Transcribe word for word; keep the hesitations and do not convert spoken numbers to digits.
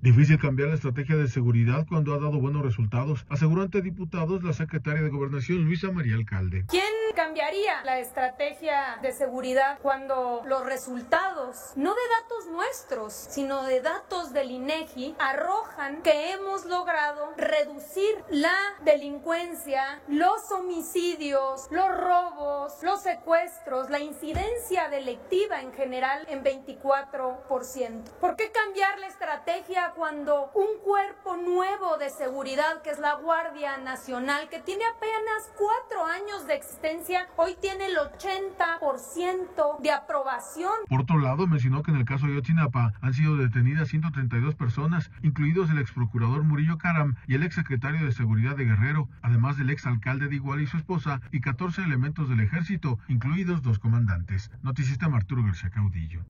Difícil cambiar la estrategia de seguridad cuando ha dado buenos resultados, aseguró ante diputados la secretaria de Gobernación, Luisa María Alcalde. ¿Quién cambiaría la estrategia de seguridad cuando los resultados, no de datos nuestros, sino de datos del INEGI, arrojan que hemos logrado reducir la delincuencia, los homicidios, los robos, los secuestros, la incidencia delictiva en general en veinticuatro por ciento? ¿Por qué cambiar la estrategia cuando un cuerpo nuevo de seguridad, que es la Guardia Nacional, que tiene apenas cuatro años de existencia, hoy tiene el ochenta por ciento de aprobación? Por otro lado, mencionó que en el caso de Ayotzinapa han sido detenidas ciento treinta y dos personas, incluidos el exprocurador Murillo Karam y el exsecretario de Seguridad de Guerrero, además del exalcalde de Iguala y su esposa, y catorce elementos del ejército, incluidos dos comandantes. Noticista Arturo García Caudillo.